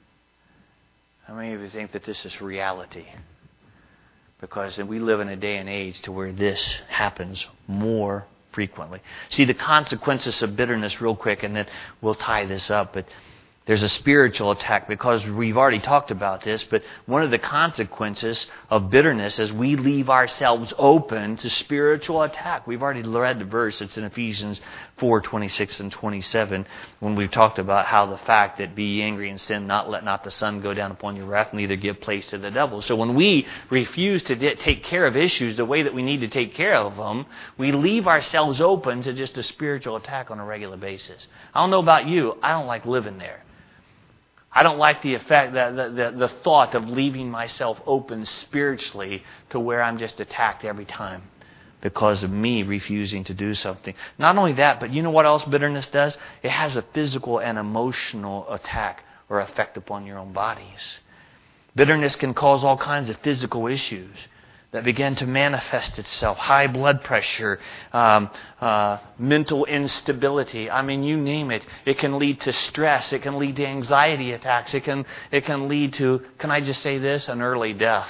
How many of you think that this is reality? Because we live in a day and age to where this happens more frequently. See, the consequences of bitterness real quick, and then we'll tie this up. But there's a spiritual attack, because we've already talked about this, but one of the consequences of bitterness is we leave ourselves open to spiritual attack. We've already read the verse. It's in Ephesians four twenty-six and twenty-seven, when we've talked about how the fact that be ye angry and sin not, let not the sun go down upon your wrath, neither give place to the devil. So when we refuse to de- take care of issues the way that we need to take care of them, we leave ourselves open to just a spiritual attack on a regular basis. I don't know about you. I don't like living there. I don't like the effect, the, the, the thought of leaving myself open spiritually to where I'm just attacked every time because of me refusing to do something. Not only that, but you know what else bitterness does? It has a physical and emotional attack or effect upon your own bodies. Bitterness can cause all kinds of physical issues that begin to manifest itself. High blood pressure, um, uh, mental instability. I mean, you name it. It can lead to stress. It can lead to anxiety attacks. It can it can lead to, can I just say this, an early death.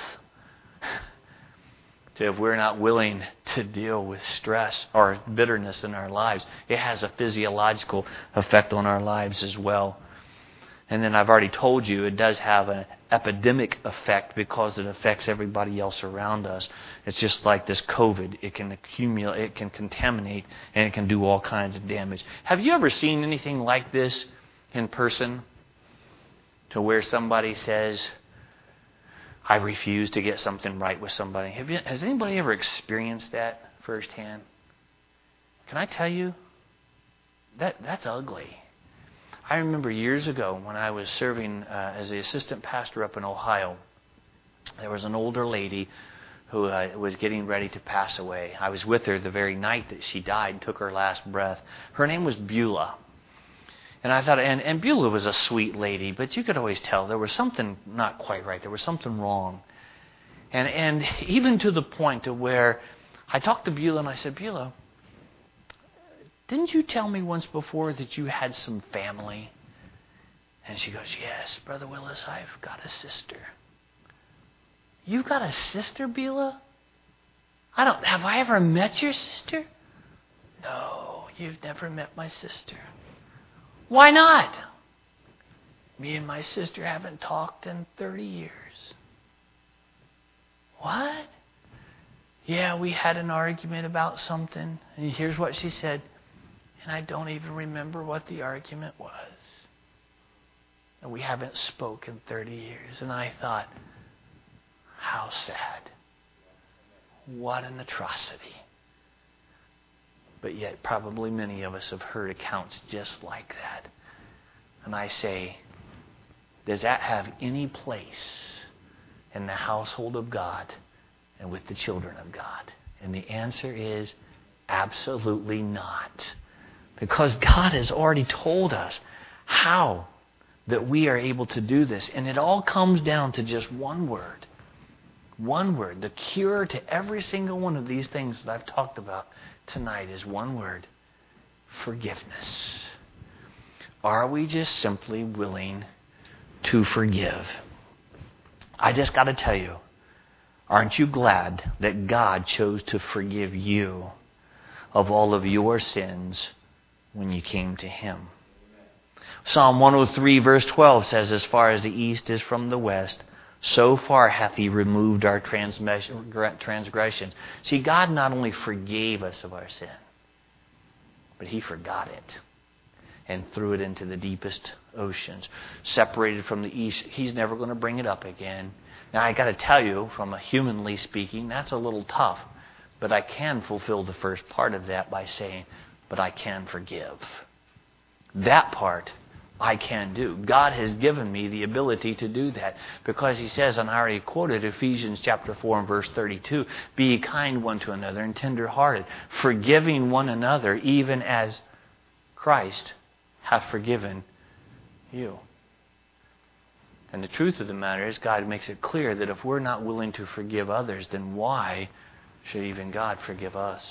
So if we're not willing to deal with stress or bitterness in our lives, it has a physiological effect on our lives as well. And then I've already told you it does have an epidemic effect because it affects everybody else around us. It's just like this COVID. It can accumulate, it can contaminate, and it can do all kinds of damage. Have you ever seen anything like this in person? To where somebody says, I refuse to get something right with somebody. Have you, has anybody ever experienced that firsthand? Can I tell you? That that's ugly. I remember years ago when I was serving uh, as the assistant pastor up in Ohio, there was an older lady who uh, was getting ready to pass away. I was with her the very night that she died and took her last breath. Her name was Beulah. And I thought, and, and Beulah was a sweet lady, but you could always tell there was something not quite right. There was something wrong. And and even to the point to where I talked to Beulah and I said, Beulah, didn't you tell me once before that you had some family? And she goes, yes, Brother Willis, I've got a sister. You got a sister, Beulah? I don't, have I ever met your sister? No, you've never met my sister. Why not? Me and my sister haven't talked in thirty years. What? Yeah, we had an argument about something. And here's what she said. And I don't even remember what the argument was. And we haven't spoken thirty years. And I thought, how sad. What an atrocity. But yet probably many of us have heard accounts just like that. And I say, does that have any place in the household of God and with the children of God? And the answer is absolutely not. Because God has already told us how that we are able to do this. And it all comes down to just one word. One word. The cure to every single one of these things that I've talked about tonight is one word. Forgiveness. Are we just simply willing to forgive? I just got to tell you, aren't you glad that God chose to forgive you of all of your sins when you came to Him? Psalm one oh three verse twelve says, as far as the east is from the west, so far hath He removed our transgressions. See, God not only forgave us of our sin, but He forgot it and threw it into the deepest oceans. Separated from the east, He's never going to bring it up again. Now, I got to tell you, from a humanly speaking, that's a little tough. But I can fulfill the first part of that by saying, but I can forgive. That part I can do. God has given me the ability to do that because He says, and I already quoted Ephesians chapter four and verse thirty-two, be ye kind one to another and tender-hearted, forgiving one another even as Christ hath forgiven you. And the truth of the matter is, God makes it clear that if we're not willing to forgive others, then why should even God forgive us?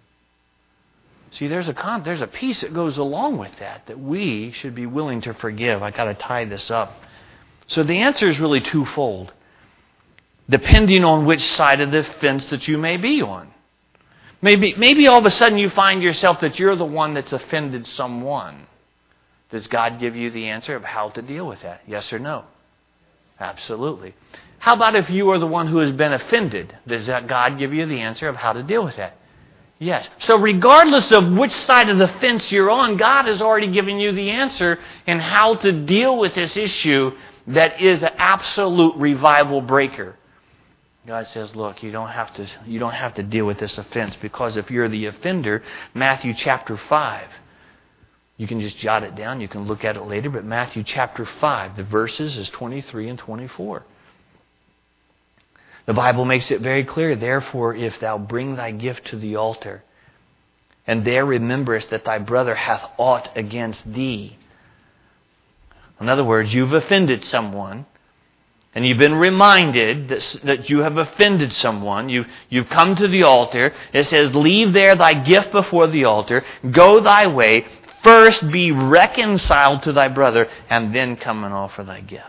See, there's a con- there's a piece that goes along with that, that we should be willing to forgive. I got to tie this up. So the answer is really twofold, depending on which side of the fence that you may be on. Maybe, maybe all of a sudden you find yourself that you're the one that's offended someone. Does God give you the answer of how to deal with that? Yes or no? Absolutely. How about if you are the one who has been offended? Does that God give you the answer of how to deal with that? Yes. So regardless of which side of the fence you're on, God has already given you the answer in how to deal with this issue that is an absolute revival breaker. God says, look, you don't have to you don't have to deal with this offense, because if you're the offender, Matthew chapter five, you can just jot it down, you can look at it later, but Matthew chapter five, the verses is twenty-three and twenty-four. The Bible makes it very clear, therefore, if thou bring thy gift to the altar, and there rememberest that thy brother hath aught against thee. In other words, you've offended someone, and you've been reminded that, that you have offended someone. You've, you've come to the altar. It says, leave there thy gift before the altar, go thy way, first be reconciled to thy brother, and then come and offer thy gift.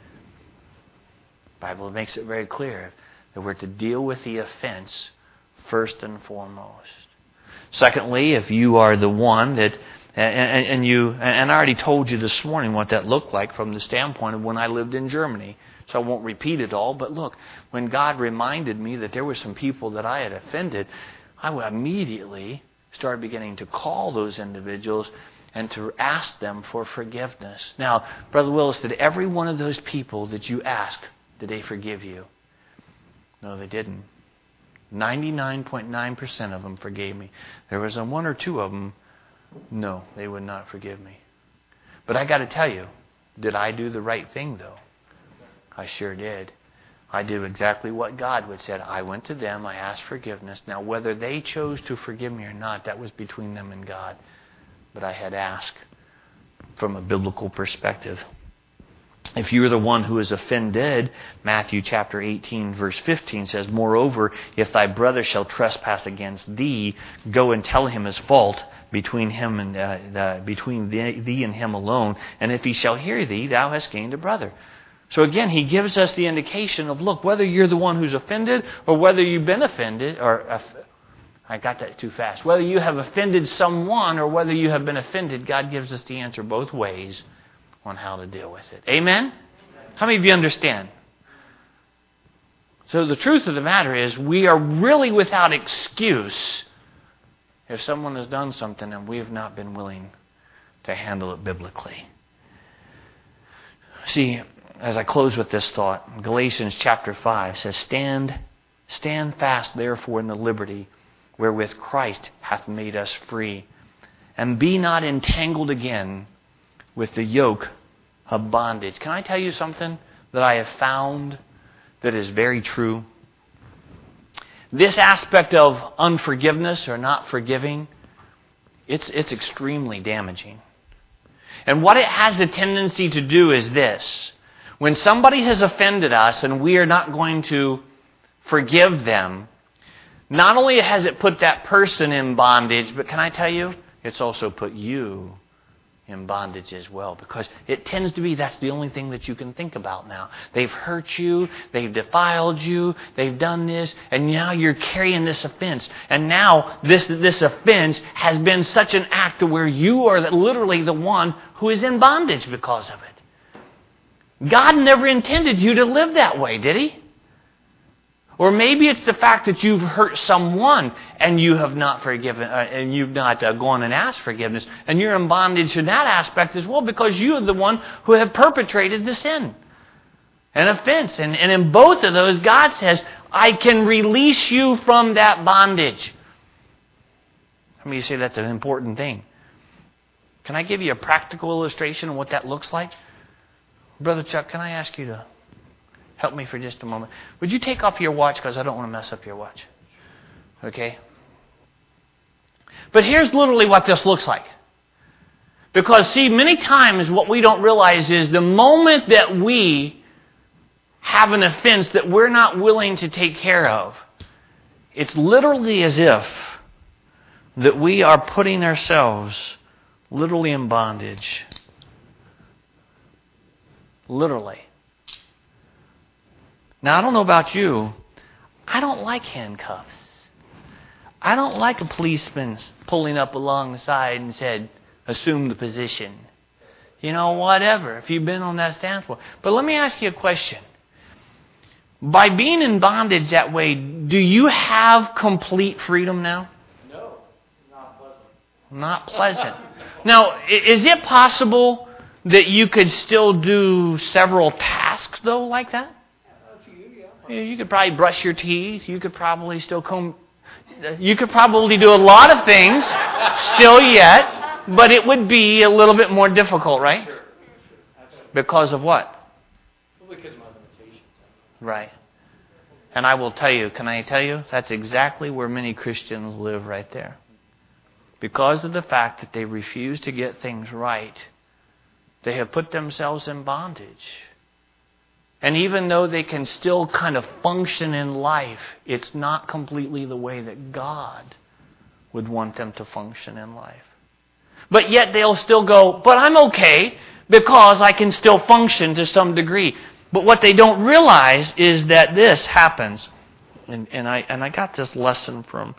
The Bible makes it very clear that we're to deal with the offense first and foremost. Secondly, if you are the one that, and, and you, and I already told you this morning what that looked like from the standpoint of when I lived in Germany, so I won't repeat it all, but look, when God reminded me that there were some people that I had offended, I would immediately start beginning to call those individuals and to ask them for forgiveness. Now, Brother Willis, did every one of those people that you asked, did they forgive you? No, they didn't. ninety-nine point nine percent of them forgave me. There was a one or two of them, no, they would not forgive me. But I got to tell you, did I do the right thing though? I sure did. I did exactly what God would said. I went to them, I asked forgiveness. Now, whether they chose to forgive me or not, that was between them and God. But I had asked from a biblical perspective. If you are the one who is offended, Matthew chapter eighteen verse fifteen says, moreover, if thy brother shall trespass against thee, go and tell him his fault between him and uh, the, between thee, thee and him alone. And if he shall hear thee, thou hast gained a brother. So again, he gives us the indication of, look, whether you're the one who's offended or whether you've been offended, or uh, I got that too fast. Whether you have offended someone or whether you have been offended, God gives us the answer both ways on how to deal with it. Amen? How many of you understand? So the truth of the matter is, we are really without excuse if someone has done something and we have not been willing to handle it biblically. See, as I close with this thought, Galatians chapter five says, Stand, stand fast therefore in the liberty wherewith Christ hath made us free, and be not entangled again with the yoke of bondage. Can I tell you something that I have found that is very true? This aspect of unforgiveness or not forgiving, it's, it's extremely damaging. And what it has a tendency to do is this. When somebody has offended us and we are not going to forgive them, not only has it put that person in bondage, but can I tell you, it's also put you in bondage as well, because it tends to be that's the only thing that you can think about now. They've hurt you, they've defiled you, they've done this, and now you're carrying this offense. And now this this offense has been such an act to where you are literally the one who is in bondage because of it. God never intended you to live that way, did He? Or maybe it's the fact that you've hurt someone and you have not forgiven, uh, and you've not uh, gone and asked forgiveness, and you're in bondage in that aspect as well because you are the one who have perpetrated the sin, an offense. And, and in both of those, God says, I can release you from that bondage. How many of you say that's an important thing? Can I give you a practical illustration of what that looks like? Brother Chuck, can I ask you to help me for just a moment? Would you take off your watch, because I don't want to mess up your watch. Okay? But here's literally what this looks like. Because, see, many times what we don't realize is the moment that we have an offense that we're not willing to take care of, it's literally as if that we are putting ourselves literally in bondage. Literally. Now, I don't know about you. I don't like handcuffs. I don't like a policeman pulling up along the side and said, assume the position. You know, whatever, if you've been on that stand for. But let me ask you a question. By being in bondage that way, do you have complete freedom now? No, not pleasant. Not pleasant. Now, is it possible that you could still do several tasks, though, like that? You could probably brush your teeth. You could probably still comb. You could probably do a lot of things still yet, but it would be a little bit more difficult, right? Sure. Because of what? Well, because of my limitations. Right. And I will tell you, can I tell you? That's exactly where many Christians live right there. Because of the fact that they refuse to get things right, they have put themselves in bondage. And even though they can still kind of function in life, it's not completely the way that God would want them to function in life. But yet they'll still go, but I'm okay because I can still function to some degree. But what they don't realize is that this happens. And, and I and I got this lesson from,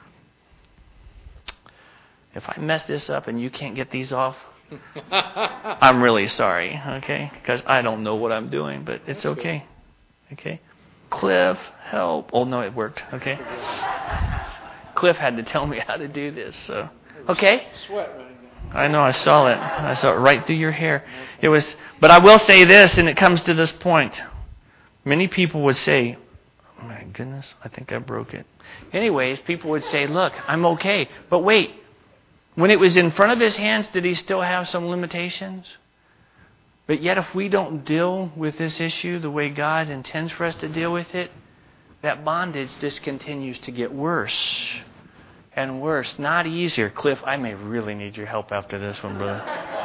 if I mess this up and you can't get these off, I'm really sorry, okay? Because I don't know what I'm doing, but it's okay. Okay? Cliff, help. Oh, no, it worked. Okay? Cliff had to tell me how to do this, so. Okay? Sweat running down. I know, I saw it. I saw it right through your hair. It was, but I will say this, and it comes to this point. Many people would say, oh my goodness, I think I broke it. Anyways, people would say, look, I'm okay. But wait. When it was in front of his hands, did he still have some limitations? But yet if we don't deal with this issue the way God intends for us to deal with it, that bondage just continues to get worse and worse, not easier. Cliff, I may really need your help after this one, brother.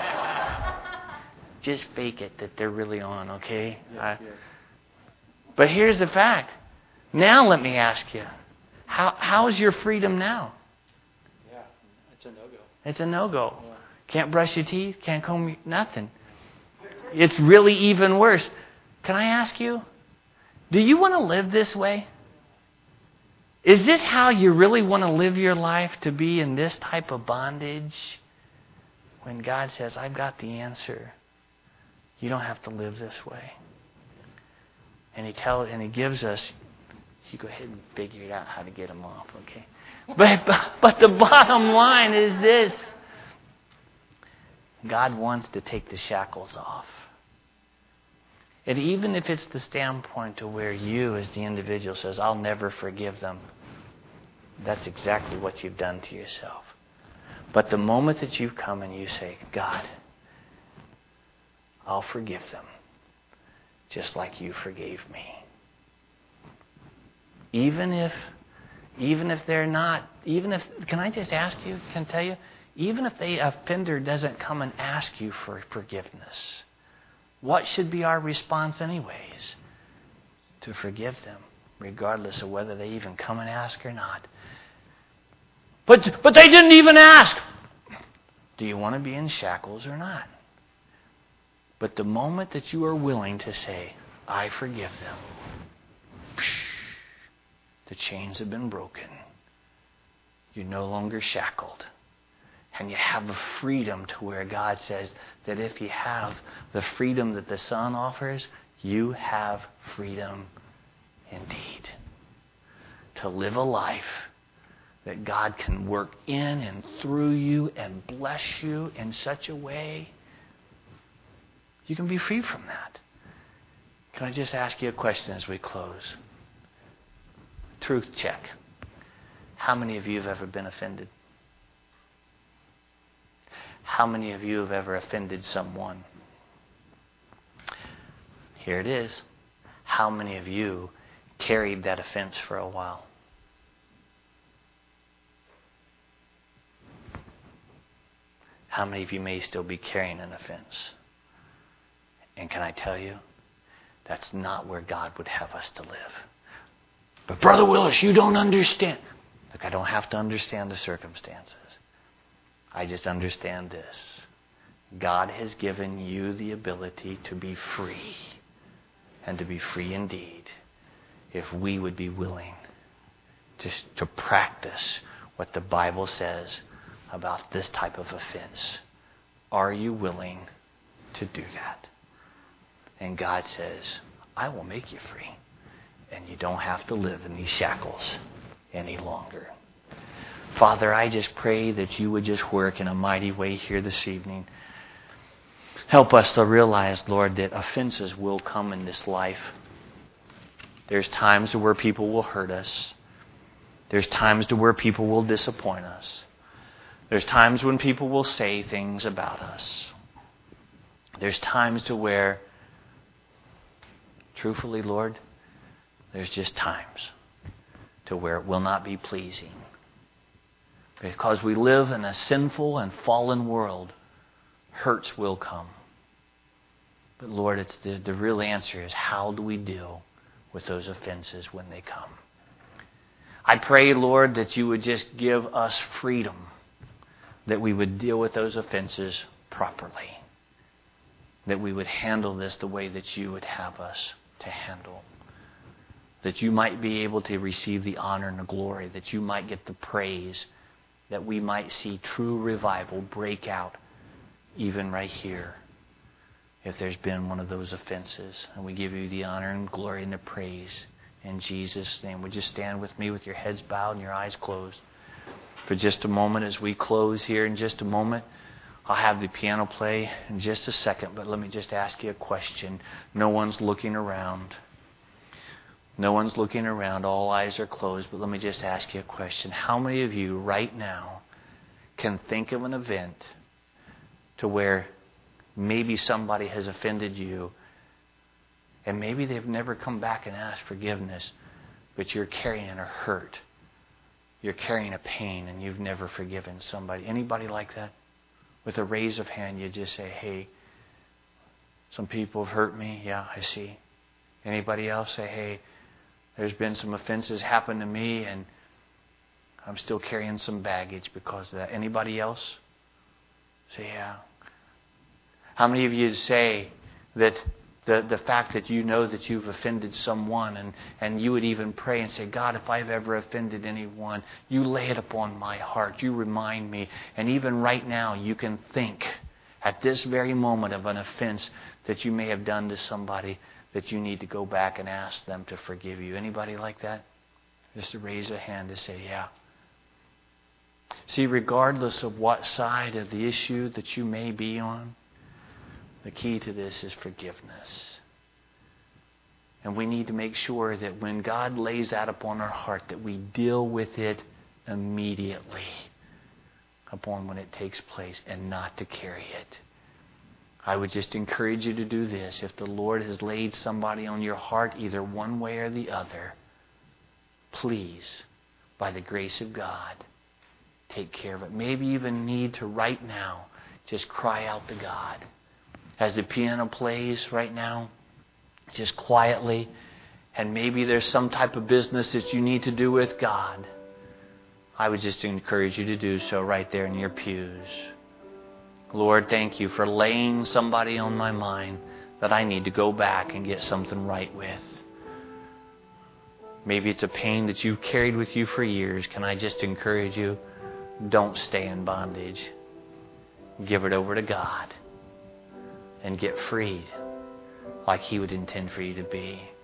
Just fake it that they're really on, okay? Yes, I, yes. But here's the fact. Now let me ask you, how how's your freedom now? Yeah, it's a no-go. It's a no-go. Can't brush your teeth, can't comb your, nothing. It's really even worse. Can I ask you, do you want to live this way? Is this how you really want to live your life, to be in this type of bondage? When God says, I've got the answer. You don't have to live this way. And He tells, and He gives us, you go ahead and figure it out how to get them off, okay? But, but, but the bottom line is this. God wants to take the shackles off. And even if it's the standpoint to where you as the individual says, I'll never forgive them, that's exactly what you've done to yourself. But the moment that you come and you say, God, I'll forgive them just like you forgave me. Even if, even if they're not, even if, can I just ask you, can I tell you, even if the offender doesn't come and ask you for forgiveness, what should be our response anyways? To forgive them, regardless of whether they even come and ask or not. But, but they didn't even ask. Do you want to be in shackles or not? But the moment that you are willing to say, I forgive them, the chains have been broken. You're no longer shackled. And you have a freedom to where God says that if you have the freedom that the Son offers, you have freedom indeed. To live a life that God can work in and through you and bless you in such a way, you can be free from that. Can I just ask you a question as we close? Truth check. How many of you have ever been offended? How many of you have ever offended someone? Here it is. How many of you carried that offense for a while? How many of you may still be carrying an offense? And can I tell you, that's not where God would have us to live. But Brother Willis, you don't understand. Look, I don't have to understand the circumstances. I just understand this. God has given you the ability to be free, and to be free indeed, if we would be willing to, to practice what the Bible says about this type of offense. Are you willing to do that? And God says, I will make you free, and you don't have to live in these shackles any longer. Father, I just pray that you would just work in a mighty way here this evening. Help us to realize, Lord, that offenses will come in this life. There's times where people will hurt us. There's times to where people will disappoint us. There's times when people will say things about us. There's times to where, truthfully, Lord, there's just times to where it will not be pleasing. Because we live in a sinful and fallen world, hurts will come. But Lord, it's the, the real answer is, how do we deal with those offenses when they come? I pray, Lord, that you would just give us freedom, that we would deal with those offenses properly, that we would handle this the way that you would have us to handle, that you might be able to receive the honor and the glory, that you might get the praise, that we might see true revival break out even right here if there's been one of those offenses. And we give you the honor and glory and the praise in Jesus' name. Would you stand with me with your heads bowed and your eyes closed for just a moment as we close here in just a moment? I'll have the piano play in just a second, but let me just ask you a question. No one's looking around. No one's looking around. All eyes are closed. But let me just ask you a question. How many of you right now can think of an event to where maybe somebody has offended you, and maybe they've never come back and asked forgiveness, but you're carrying a hurt, you're carrying a pain, and you've never forgiven somebody? Anybody like that? With a raise of hand, you just say, hey, some people have hurt me. Yeah, I see. Anybody else say, hey, there's been some offenses happen to me, and I'm still carrying some baggage because of that. Anybody else? So yeah. How many of you say that the, the fact that you know that you've offended someone and, and you would even pray and say, God, if I've ever offended anyone, you lay it upon my heart. You remind me. And even right now you can think at this very moment of an offense that you may have done to somebody that you need to go back and ask them to forgive you. Anybody like that? Just to raise a hand to say, yeah. See, regardless of what side of the issue that you may be on, the key to this is forgiveness. And we need to make sure that when God lays that upon our heart, that we deal with it immediately upon when it takes place and not to carry it. I would just encourage you to do this. If the Lord has laid somebody on your heart, either one way or the other, please, by the grace of God, take care of it. Maybe even need to right now just cry out to God. As the piano plays right now, just quietly, and maybe there's some type of business that you need to do with God, I would just encourage you to do so right there in your pews. Lord, thank you for laying somebody on my mind that I need to go back and get something right with. Maybe it's a pain that you've carried with you for years. Can I just encourage you? Don't stay in bondage. Give it over to God and get freed like He would intend for you to be.